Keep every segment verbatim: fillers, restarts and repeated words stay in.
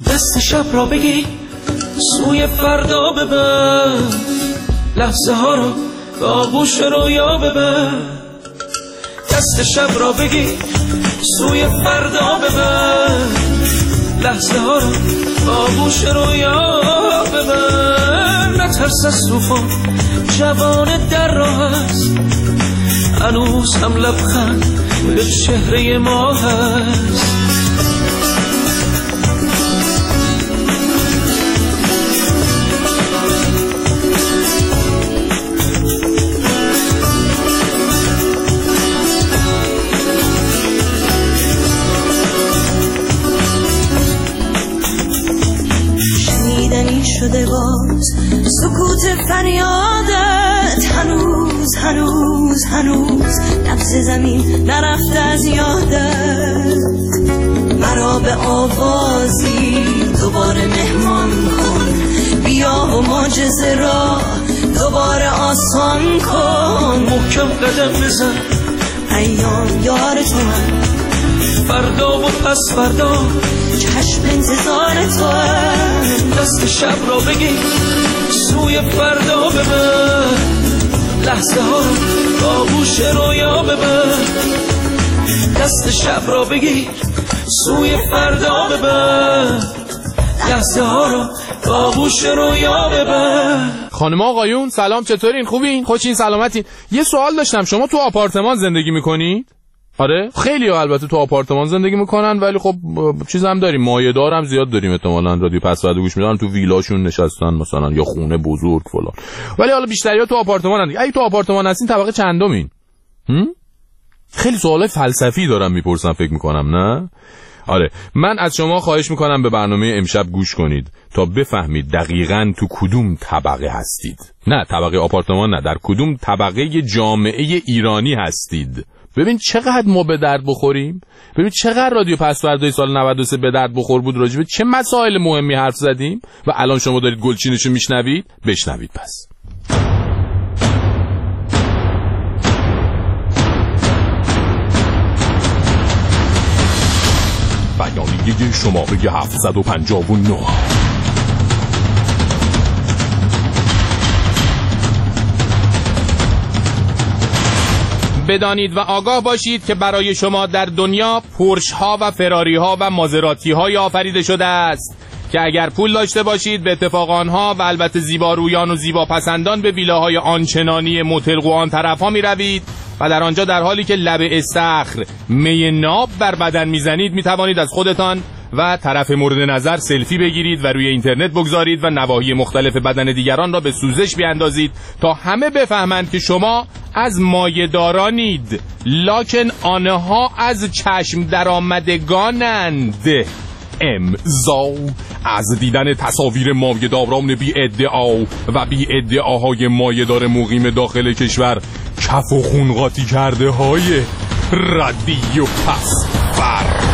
دست شب را بگی سوی فردا ببر، لحظه ها رو به آغوش رویا ببر. دست شب را بگی سوی فردا ببر، لحظه ها رو به آغوش رویا ببر. نترس از طوفان، جوان در راه است، هنوز هم لبخند به چهره ما هست. شده باز سکوت فریادت، هنوز هنوز هنوز نبض زمین نرفته از یادت. مرا به آوازی دوباره مهمان کن، بیا و معجزه را دوباره آسان کن. محکم قدم بزن، ایام یار تو هم، فردا و پس فردا چشم انتظار تو هم. دست شب را بگی سوی فردا ببر، لحظه ها رو به آغوش رویا ببر. دست شب را بگی سوی فردا ببر، لحظه ها رو به آغوش رویا ببر. خانم آقایون سلام، چطورین؟ خوبین؟ خوشین؟ سلامتین؟ یه سوال داشتم، شما تو آپارتمان زندگی میکنید؟ آره خیلی ها البته تو آپارتمان زندگی میکنن، ولی خب چیز هم داریم، مایه دار هم زیاد داریم، احتمالاً رادیو پس فردا گوش میدن، تو ویلاشون نشستن مثلا یا خونه بزرگ فلان. ولی حالا بیشتریا تو آپارتمانن دیگه. اگه تو آپارتمان هستین طبقه چندمین؟ خیلی سوالای فلسفی دارم میپرسم فکر میکنم، نه؟ آره من از شما خواهش میکنم به برنامه امشب گوش کنید تا بفهمید دقیقاً تو کدوم طبقه هستید. نه طبقه آپارتمان نه، در کدوم طبقه جامعه ایرانی هستید. ببین چقدر ما به درد بخوریم، ببین چقدر رادیو پس فردای سال نود و سه به درد بخور بود، راجع به چه مسائل مهمی حرف زدیم و الان شما دارید گلچینشو میشنوید. بشنوید پس. بیانیه شماره هفتصد و پنجاه و نه. بدانید و آگاه باشید که برای شما در دنیا پورش ها و فراری ها و مازراتی های آفریده شده است که اگر پول داشته باشید به اتفاق آنها و البته زیبارویان و زیباپسندان به ویلاهای آنچنانی مطلق و آن طرف ها می روید و در آنجا در حالی که لب استخر می ناب بر بدن می زنید می توانید از خودتان و طرف مورد نظر سلفی بگیرید و روی اینترنت بگذارید و نواحی مختلف بدن دیگران را به سوزش بیاندازید تا همه بفهمند که شما از مایه‌دارانید، لکن آنها از چشم درآمدگانند. امضا از دیدن تصاویر مایه‌داران بی ادعا و بی ادعاهای مایه‌دار مقیم داخل کشور، کف و خون قاطی کرده های رادیو پس فردا.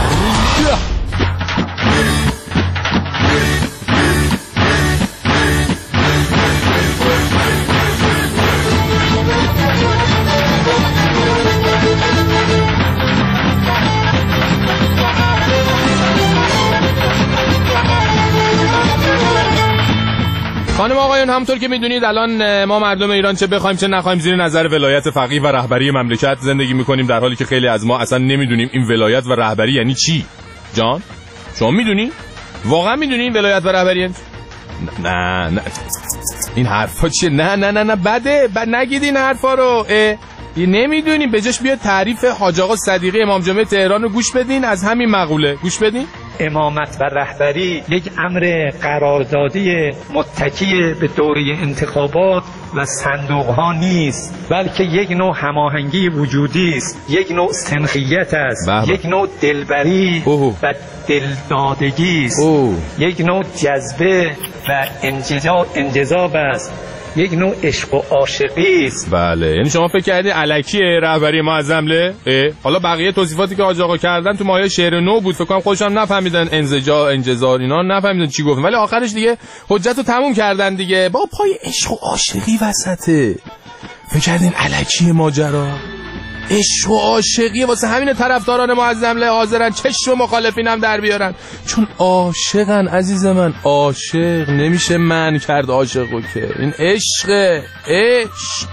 خانم آقایون همونطور که میدونید الان ما مردم ایران چه بخوایم چه نخوایم زیر نظر ولایت فقیه و رهبری مملکت زندگی میکنیم، در حالی که خیلی از ما اصلا نمیدونیم این ولایت و رهبری یعنی چی. جان شما میدونی؟ واقعا میدونی این ولایت و رهبری یعنی؟ نه نه این حرفا چیه؟ نه نه نه نه بده بد نگید این حرفا رو. نمیدونیم، به جاش بیاد تعریف حاج آقا صدیقی امام جمعه تهران رو گوش بدین. از همین مقوله گوش بدین. امامت و رهبری یک امر قراردادی متکی به دوره انتخابات و صندوق ها نیست، بلکه یک نوع هماهنگی وجودی است، یک نوع سنخیت است، بابا. یک نوع دلبری اوه. و دلدادگی است، اوه. یک نوع جذبه و انجذاب است، یک نوع عشق و عاشقی است. بله، یعنی شما فکر کردید الکیه رهبری معظمله؟ حالا بقیه توصیفاتی که حاج آقا کردن تو مایه شعر نو بود، فکر کنم خودشون نفهمیدن انزجار انجزار اینا نفهمیدن چی گفتن، ولی آخرش دیگه حجت رو تموم کردن دیگه. با پای عشق و عاشقی وسطه. فکر کردین الکیه ماجرا؟ عشق و عاشقی، واسه همین طرفداران معظم له حاضرن چشم مخالفینم در بیارن، چون عاشقن عزیز من. عاشق نمیشه من کرد عاشقو که، این عشق. عشق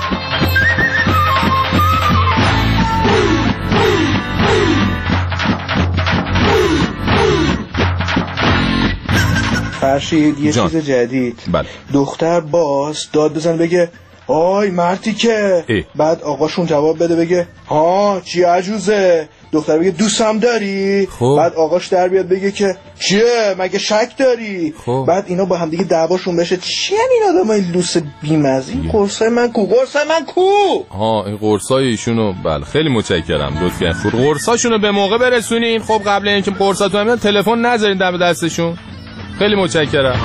فرشید یه جان. چیز جدید. بله. دختر باز داد بزن بگه آی مرتی که ای. بعد آقاشون جواب بده بگه ها چی عجوزه، دختر بگه دوستم داری، خوب. بعد آقاش در بیاد بگه که چیه مگه شک داری، خوب. بعد اینا با هم دیگه دعواشون بشه. چی این آدمای لوس بیمزه؟ این قرصای من کو، قرصای من کو. ها این قرصای ایشونو بله خیلی متشکرم لطف کردین. قرصاشونو به موقع برسونین. خب قبل اینکه قرصاتون میاد تلفن نذارین دم دستشون. خیلی متشکرم.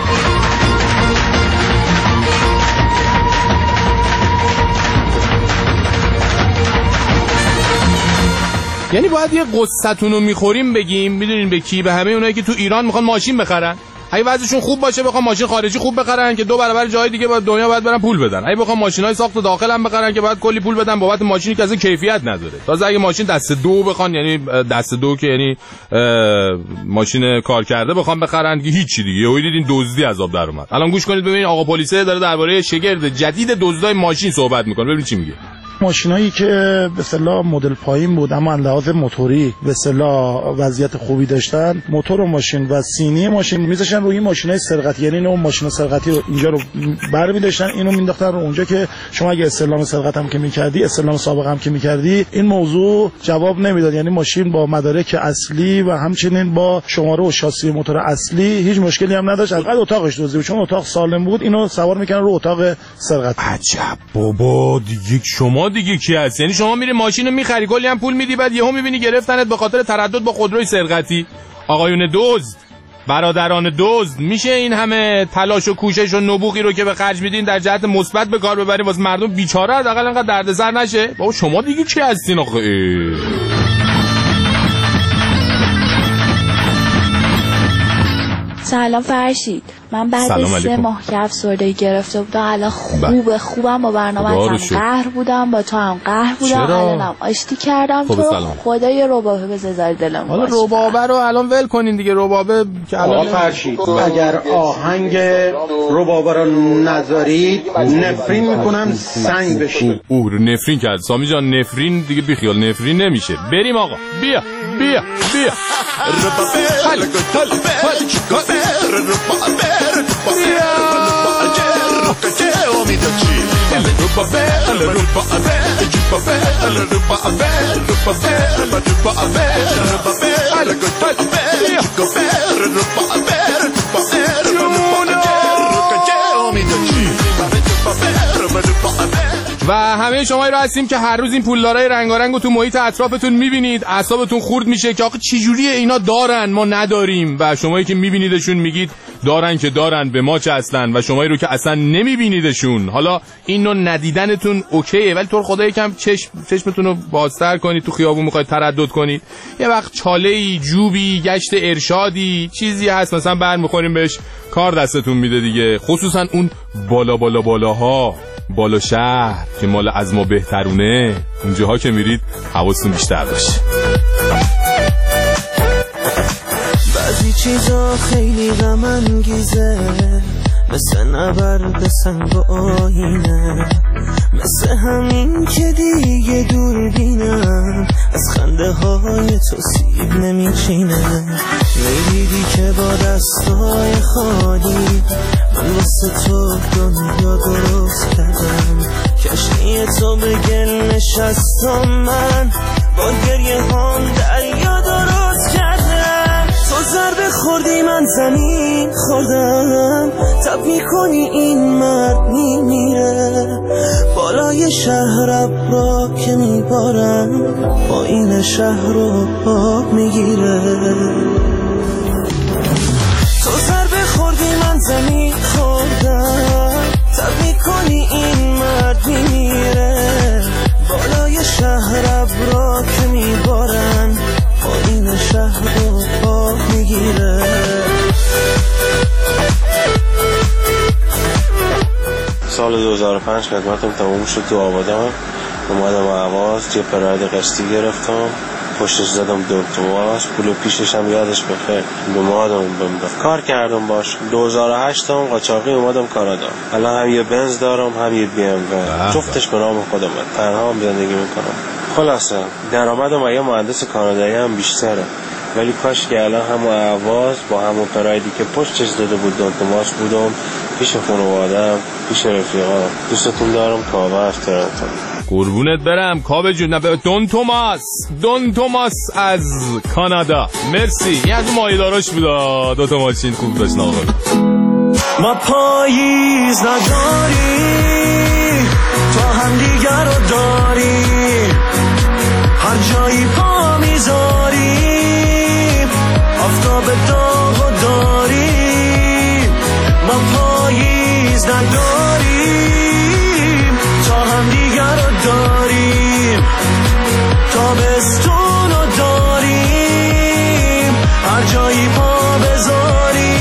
یعنی باید یه قصتونو میخوریم بگیم، میدونین به کی؟ به همه اونایی که تو ایران میخوان ماشین بخرن. اگه وضعشون خوب باشه بخوام ماشین خارجی خوب بخرن که دو برابر جای دیگه با دنیا باید برن پول بدن. اگه بخوام ماشینای ساخت داخل هم بخرن که باید کلی پول بدن بابت ماشینی که اصلا کیفیت نداره. تازه اگه ماشین دست دو بخوان، یعنی دست دو که یعنی ماشین کار کرده بخوام بخرن که هیچی دیگه. یهو دیدین دزدی عذاب در اومد. الان گوش کنید ببینید آقا پلیسه داره درباره شگرد جدید دزدای ماشین صحبت میکنه. ببینید چی میگه. ماشینایی که به اصطلاح مدل پایین بود اما لحاظ موتوری به اصطلاح وضعیت خوبی داشتن، موتور و ماشین و سینی ماشین میذاشتن روی ماشینای سرقتی، یعنی اون ماشین سرقتی رو اینجا رو برمی‌داشتن اینو مینداختن رو اونجا که شما اگه استعلام سرقت هم که می‌کردی، استعلام سابقه هم که می‌کردی، این موضوع جواب نمیداد. یعنی ماشین با مدارک اصلی و همچنین با شماره و شاسی موتور اصلی هیچ مشکلی هم نداشت. البته اتاقش دزدی بود، چون اتاق سالم بود، اینو سوار می‌کردن رو اتاق سرقت. عجب بابا دیگه شما دیگه کی هست؟ یعنی شما میری ماشینو میخری کلی هم پول میدی بعد یهو میبینی گرفتنت به خاطر تردد با خودروی سرقتی. آقایون دزد، برادران دزد، میشه این همه تلاش و کوشش و نبوغی رو که به خرج میدین در جهت مثبت به کار ببرین واسه مردم بیچاره حداقل انقدر دردسر نشه؟ بابا شما دیگه کی هستین آخه؟ سلام فرشید، من بعد از سه ماه که افسردگی گرفته بودم الان خوبه خوبم با برنامه هم قهر بودم، با تو هم قهر بودم، الانم آشتی کردم. تو خدای ربابه به زار دلم. حالا ربابه رو الان ول کنین دیگه. ربابه که الان فرشید اگر آهنگ ربابه رو نذارید نفرین میکنم سنگ بشین. اوه نفرین کرد سامی جان. نفرین دیگه بیخیال، نفرین نمیشه. بریم آقا، بیا بیا بیا. و همه شما رو هستیم که هر روز این پولدارای رنگارنگو تو محیط اطرافتون میبینید، اعصابتون خورد میشه که آخه چه جوریه اینا دارن ما نداریم، و شمایی که میبینیدشون میگید دارن که دارن به ما چه اصلا، و شمایی رو که اصلا نمیبینیدشون حالا اینو ندیدنتون اوکیه، ولی طور خدا یکم چشم چشمتون رو بازتر کنید. تو خیابون میخواید تردد کنید یه وقت چاله‌ای، جوبی، گشت ارشادی چیزی هست مثلا برمیخوریم بهش کار دستتون میده دیگه. خصوصا اون بالا بالا بالاها، بالا شهر که مال از ما بهترونه، اونجاها که میرید حواستون بیشتر باشه. بعضی چیزا خیلی غم انگیزه، مثل نبرد سنگ و آینه، مثل همین که دیگه دور بینم از خنده های تو سیب نمیچینه. میدیدی که با دستای خالی من واسه تو دنیا درست کردم، کشتی تو به گل نشستم، من با گریه هم دریا درست کردم. تو ضربه خوردی من زمین خوردم، تب میکنی این مرد میمیره، بالای شهر ابرا که میبارم با این شهر رو آب میگیره. تو ضربه خوردی من زمین خوردم، تب میکنی این مرد میمیره، بالای شهر ابرا که میبارن با این شهر رو آب میگیره. سال دو هزار و پنج خدمتم تموم شد تو آبادان. اومدم اهواز، یه پراید قسطی گرفتم، پشتش زدم دو توماس، پول پیشش هم یادش بخیر به مادم بمدم. کار کردم باش. دو هزار و هشت هم قاچاقی اومدم کانادا. الان هم یه بنز دارم هم یه بی ام و. جفتش به نام خودم. تنها هم زندگی میکنم. خلاصه درآمدم یه مهندس کانادایی هم بیشتره. ولی کاش که الان همون اهواز با همون پرایدی که پشتش زده بود دو توماس بودم، پیش خانواده‌ام، پیش رفیقام. دوستتون دارم. کاوه از تورنتو. قربونت برم کاوه جون. نه دون توماس دون توماس از کانادا. مرسی. این از اون مایه‌داراش بود. دو تا ماشین خوب داشت ناقل. ما پاییز نداری تو هم دیگر رو داری، هر جایی پا میذاری آفتاب داغ و داری. ما پاییز نداریم تا هم دیگر رو داریم، تابستون رو داریم هر جایی پا بذاریم.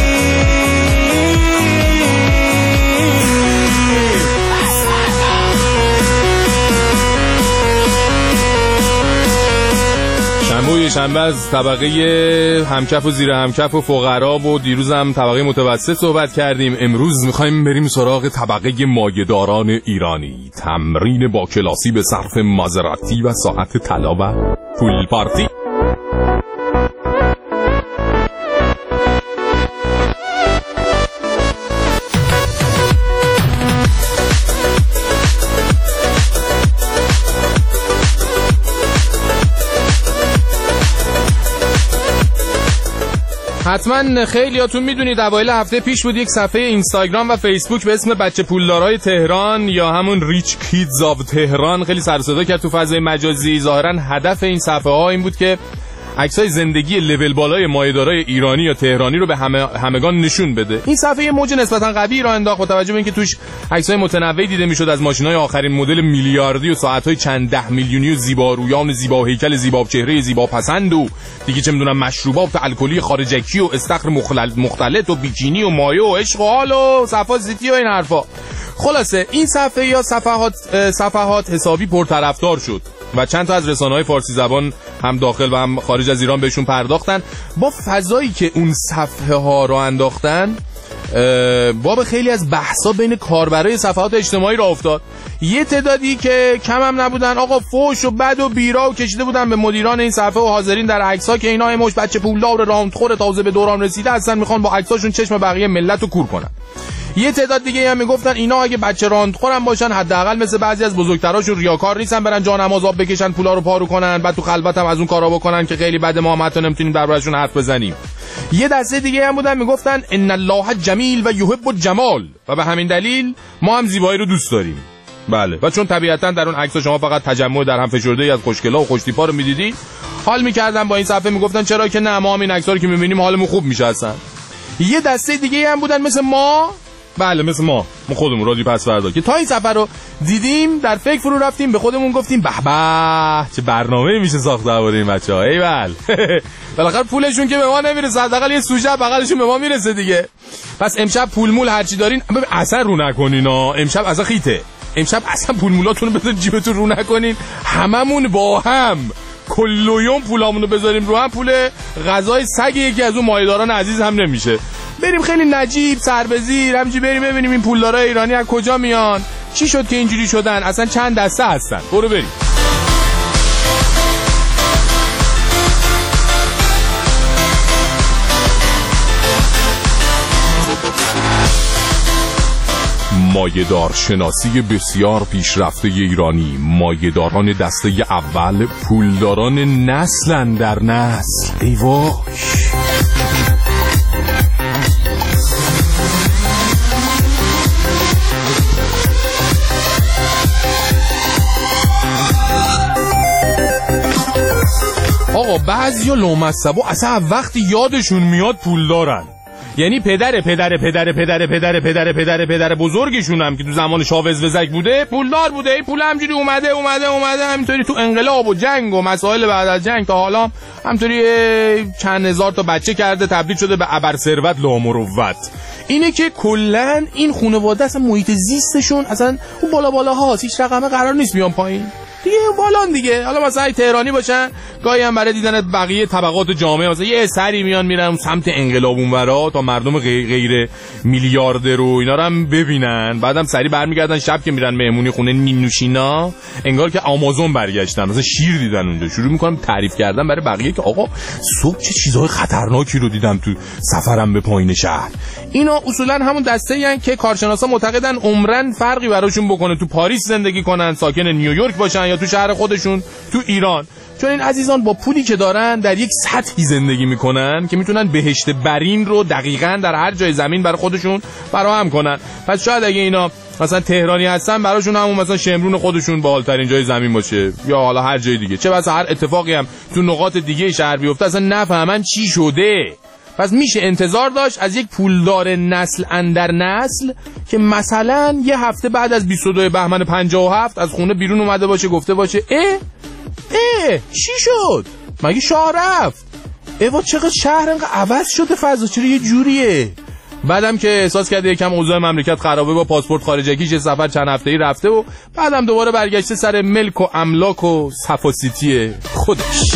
شنبه شنبه از طبقه همکف و زیر همکف و فقرا و دیروز هم طبقه متوسط صحبت کردیم. امروز میخوایم بریم سراغ طبقه مایه‌داران ایرانی. تمرین با کلاسی به صرف مازراتی و ساعت طلا و پول پارتی. حتما خیلیاتون میدونید اوایل هفته پیش بود یک صفحه اینستاگرام و فیسبوک به اسم بچه پولدارای تهران یا همون ریچ کیدز آف تهران خیلی سر و صدا کرد تو فضای مجازی. ظاهرا هدف این صفحه ها این بود که عکسای زندگی لول بالای مایه‌دارای ایرانی یا تهرانی رو به همه همگان نشون بده. این صفحه موج نسبتا قوی را انداخت با توجه به اینکه توش عکسای متنوعی دیده میشد از ماشین‌های آخرین مدل میلیاردی و ساعت‌های چند ده میلیونی و زیبارویان زیبا هیکل زیبا چهره زیبا پسند و دیگه چه میدونم مشروبات الکلی خارجکی و استخر مختلط و بیکینی و مایه و عشق و حال و صفحات زیتی و این حرفا. خلاصه این صفحه یا صفحات صفحات حسابی پرطرفدار شد و چند تا از رسانه‌های فارسی زبان هم داخل و هم خارج از ایران بهشون پرداختن. با فضایی که اون صفحه ها رو انداختن باب خیلی از بحثا بین کاربرای صفحات اجتماعی را افتاد. یه تعدادی که کم هم نبودن آقا فوش و بد و بیرا و کشیده بودن به مدیران این صفحه و حاضرین در عکس‌ها که اینا همش بچه پولدار راندخور تازه به دوران رسیده هستن، میخوان با عکساشون چشم بقیه ملت رو کور کنن. یه تعداد دیگه هم میگفتن اینا اگه بچه راندخورم باشن حداقل مثل بعضی از بزرگتراشون ریاکار نیستن برن جا نماز آب بکشن پولا رو پارو کنن بعد تو خلوت هم از اون کارا بکنن که خیلی بده ما هم حتی نمیتونیم دربارشون حرف بزنیم. یه دسته دیگه هم بودن میگفتن ان الله جمیل و یحب الجمال و به همین دلیل ما هم زیبایی رو دوست داریم. بله و چون طبیعتا در اون عکس شما فقط تجمع در هم فشرده از خوشگلا و خوشتیپا رو میدیدی حال میکردن با این صفحه میگفتن چرا که نه ما هم این عکس‌ها رو که میبینیم حالمون خوب میشه اصلا. یه دسته دیگه هم بودن مثل ما، بله مثل ما ما خودمون رادیو پس فردا که تا این سفر رو دیدیم در فکر فرو رفتیم به خودمون گفتیم به به چه برنامه‌ای میشه ساخت درباره این بچه‌ها. ایول بالاخره پولشون که به ما نمیرسه حداقل یه سوژه بغلشون به ما میرسه دیگه. پس امشب پول مول هر چی دارین اصلا رو نکنین ها. امشب اصلا خیته. امشب اصلا پول مولاتون رو بذارین جیبتون رو نکنین. هممون با هم کل یوم پولامونو بذاریم رو هم پول غذای سگ یکی از اون مایه‌داران عزیز هم نمیشه. بریم خیلی نجیب سربزیر همینجوری بریم ببینیم این پولدارای ایرانی از کجا میان، چی شد که اینجوری شدن، اصلا چند دسته هستن. برو بریم. مایه‌دار شناسی بسیار پیشرفته ایرانی. مایه‌داران دسته اول پولداران نسلن در نسل. ای وای آقا بعضیا لامصبا اصلا وقتی یادشون میاد پول دارن، یعنی پدر پدر پدر پدر پدر پدر پدر پدر بزرگشون هم که تو زمان شاوز وزک بوده پولدار بوده. این پول همجوری اومده اومده اومده همینطوری تو انقلاب و جنگ و مسائل بعد از جنگ تا حالا همینطوری چند هزار تا بچه کرده تبدیل شده به ابر ثروت لامروت. اینه که کلن این خانواده اصلا محیط زیستشون اصلا اون بالا بالا هاست، هیچ رقمه قرار نیست بیان پایین. دیگه بالان دیگه. حالا مثلا تهرانی باشن گاهی هم برای دیدن بقیه طبقات جامعه مثلا یه سری میان میرن سمت انقلاب اونورا تا مردم غیر, غیر میلیاردر رو اینا رو هم ببینن، بعدم سری برمیگردن شب که میرن مهمونی خونه نینوشینا انگار که آمازون برگشتن، مثلا شیر دیدن اونجا، شروع میکنم تعریف کردن برای بقیه که آقا صبح چه چیزهای خطرناکی رو دیدم تو سفرم به پایین شهر. اینا اصولا همون دسته ان که کارشناسا معتقدن عمرن فرقی براشون بکنه تو پاریس زندگی کنن، ساکن نیویورک باشن یا تو شهر خودشون تو ایران، چون این عزیزان با پولی که دارن در یک سطحی زندگی میکنن که میتونن بهشت برین رو دقیقاً در هر جای زمین برای خودشون فراهم کنن. پس شاید اگه اینا مثلا تهرانی هستن براشون همون مثلا شمرون خودشون بالاترین جای زمین باشه یا حالا هر جای دیگه، چه بسا هر اتفاقی هم تو نقاط دیگه شهر بیفته اصلا نفهمن چی شده. پس میشه انتظار داشت از یک پولدار نسل اندر نسل که مثلا یه هفته بعد از بیست و دو بهمن پنجاه و هفت از خونه بیرون اومده باشه گفته باشه اه اه چی شد مگه شاه رفت، ایوا چقدر شهر انقدر عوض شده، فضا چرا یه جوریه. بعدم که احساس کرده یکم اوضاع مملکت خرابه با پاسپورت خارجگیش سفر چند هفته‌ای رفته و بعدم دوباره برگشته سر ملک و املاک و صفاسیتی خودش.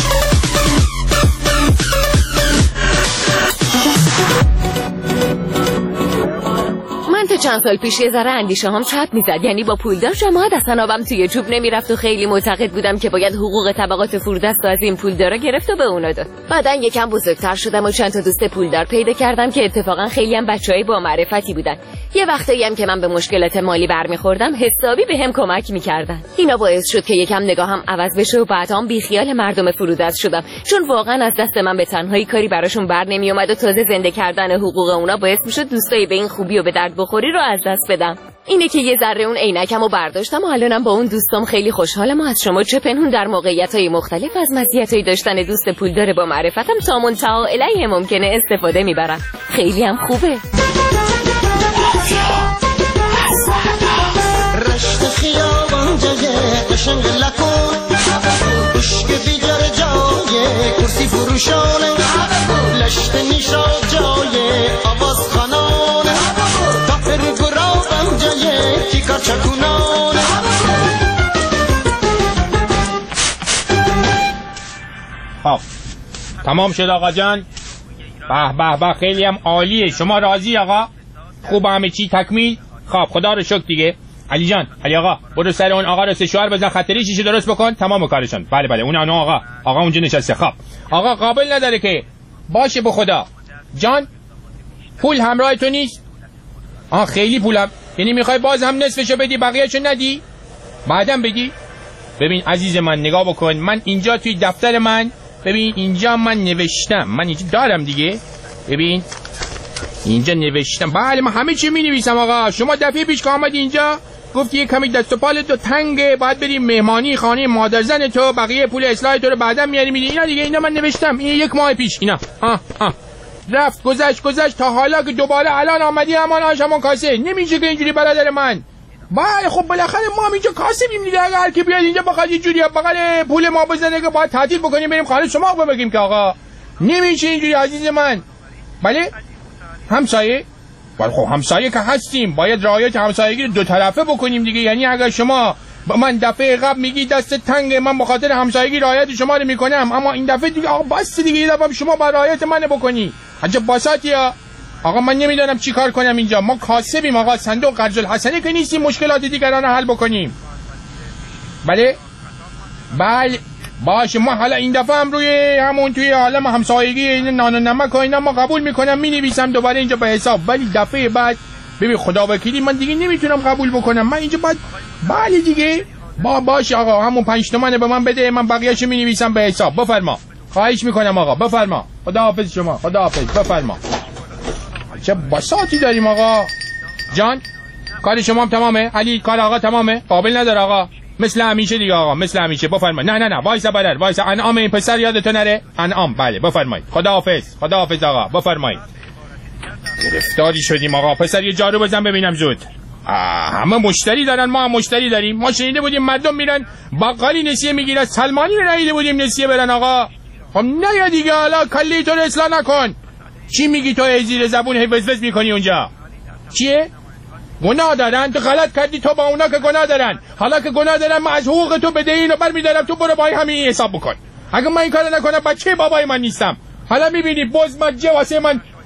تا چند سال پیش یه ذره اندیشه هم چپ میزد، یعنی با پولدار جماعت اصلا آبم توی جوب نمیرفت و خیلی معتقد بودم که باید حقوق طبقات فرودست از این پولدارا گرفت و به اونا داد. بعدن یکم بزرگتر شدم و چند تا دوست پولدار پیدا کردم که اتفاقا خیلی هم بچهای با معرفتی بودن. یه وقتایی هم که من به مشکلات مالی برمیخوردم حسابی بهم کمک میکردن. اینا باعث شد که یکم نگاهم عوض بشه و بعدام بیخیال مردم فرودست شدم، چون واقعا از دست من به تنهایی کاری براشون بر نمیومد و تازه زنده کردن حقوق اونا باعث میشد دوستای به این خوبی و به درد بخوری رو از دست بدم. اینه که یه ذره اون عینکمو برداشتم و الانم با اون دوستام خیلی خوشحالم و از شما چه پنهون در موقعیت‌های مختلف از مزیت‌های داشتن دوست پولدار با معرفتم تا منتها الیه ممکنه استفاده میبرم. خیلی هم خوبه. رشت خیابان جای قشنگ لکن بشک بیجار جای کرسی فروشانه لشت نیشا جای آواز خانانه تافر گرابم جای کیکار چکونانه. خب تمام شد آقا جان. به به به خیلی هم عالیه. شما راضی آقا؟ خوب همه چی تکمیل؟ خب خدا رو شکر دیگه. علی جان، علی آقا برو سر اون آقا رو سه شوهر بزن خطری شیشه درست بکن تمام کارشون. بله بله اون اون آقا آقا اونجا نشسته. خب آقا قابل نداره که باشه به خدا. جان پول همراه تو نیست؟ آه خیلی پولم، یعنی میخوای باز هم نصفشو بدی بقیه‌شو ندی؟ بعدم بدی؟ ببین عزیز من نگاه بکن، من اینجا توی دفتر من ببین اینجا من نوشتم، من اینجا دارم دیگه، ببین اینجا نوشتم. بله من همه چی می نویسم آقا. شما دفعه پیش که آمدی اینجا گفتی یه کمی دست و پالت تو تنگه، باید بریم مهمانی خانه مادر زن تو، بقیه پول اصلاح تو رو بعدا میاری میدی. اینا دیگه اینا من نوشتم، این یک ماه پیش اینا. آه آه رفت گذشت گذشت تا حالا که دوباره الان آمدی همان آش همان کاسه. نمیشه که اینجوری برادر من. بله خب بالاخره ما هم اینجا کاسبیم دیگه، اگه هر کی بیاد اینجا بخواد یه جوری بغل پول ما بزنه که باید تعطیل بکنیم بریم خانه شما بگیم که آقا نمیشه اینجوری عزیز من. بله همسایه؟ ولی خب همسایه که هستیم باید رعایت همسایگی دو طرفه بکنیم دیگه. یعنی اگر شما من دفعه قبل میگی دست تنگ من به خاطر همسایگی رعایت شما رو میکنم، اما این دفعه دیگه آقا بس دیگه، یه دفعه شما با رعایت من بکنی. عجب باساتی ها آقا. من نمیدونم چی کار کنم اینجا. ما کاسبیم آقا، صندوق قرض الحسنه که نیستیم مشکلات دیگران رو حل بکنیم. بله بله باشه ما حالا این دفعه هم روی همون توی عالم همسایگی این نان و نمک و اینا ما قبول میکنم مینویسم دوباره اینجا به حساب، ولی دفعه بعد ببین خدا وکیلی من دیگه نمیتونم قبول بکنم. من اینجا باید بله دیگه با باشه آقا همون پنج تومنه به من بده، من بقیه‌شو مینویسم به حساب. بفرما خواهش میکنم آقا بفرما. خداحافظ شما خداحافظ بفرما. چه بساطی داریم آقا جان. کار شما هم تمامه علی؟ کار آقا تمامه؟ قابل نداره آقا مثل همیشه دیگه آقا مثل همیشه. بفرمایید. نه نه نه وایسا برادر وایسا. انعام این پسر یادتون نره؟ انعام بله بفرمایید. خداحافظ خداحافظ آقا بفرمایید. گرفتاری شدیم آقا. پسر یه جارو بزن ببینم زود. همه مشتری دارن ما هم مشتری داریم. ما شنیده بودیم مردم میرن بقالی نسیه میگیرن، سلمانی رو ندیده بودیم نسیه برن آقا. خب نه دیگه حالا کلی تو رو اصلاح نکن. چی میگی تو زیر زبون هی وزوز میکنی اونجا؟ چیه؟ گناه دارن؟ تو غلط کردی، تو با اونا که گناه دارن. حالا که گناه دارن من از حقوق تو بده اینو برمی‌دارم، تو برو با همین حساب بکن. اگه من این کارو نکنم بچه بابای من نیستم. حالا می‌بینی بزمجه واسه من